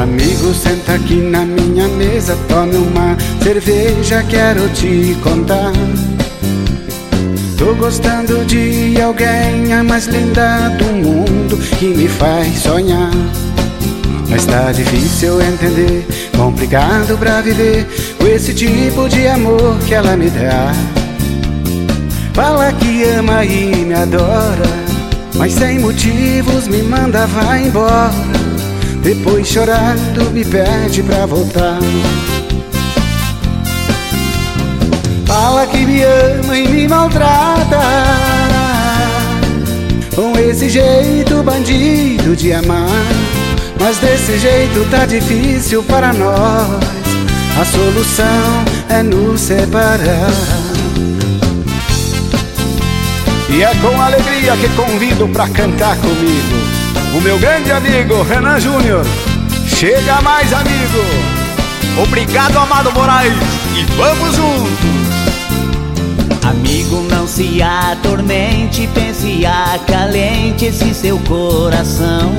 Amigo, senta aqui na minha mesa, tome uma cerveja, quero te contar. Tô gostando de alguém, a mais linda do mundo, que me faz sonhar. Mas tá difícil entender, complicado pra viver com esse tipo de amor que ela me dá. Fala que ama e me adora, mas sem motivos me manda, vai embora. Depois chorando me pede pra voltar. Fala que me ama e me maltrata, com esse jeito bandido de amar. Mas desse jeito tá difícil para nós, a solução é nos separar. E é com alegria que convido pra cantar comigo o meu grande amigo Renan Júnior. Chega mais, amigo! Obrigado, Amado Moraes, e vamos juntos! Amigo, não se atormente, pense, acalente esse seu coração.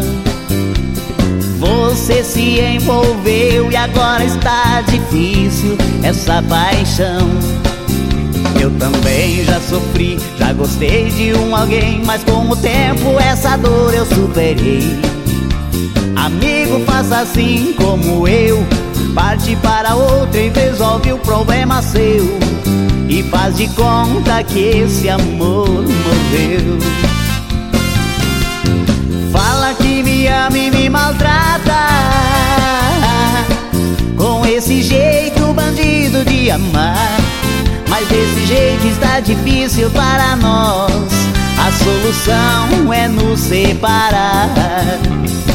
Você se envolveu e agora está difícil essa paixão. Eu também já sofri, já gostei de alguém, mas com o tempo essa dor eu superei. Amigo, faça assim como eu, parte para outra e resolve o problema seu. E faz de conta que esse amor morreu. Fala que me ama e me maltrata, com esse jeito bandido de amar. Mas desse jeito está difícil para nós, a solução é nos separar.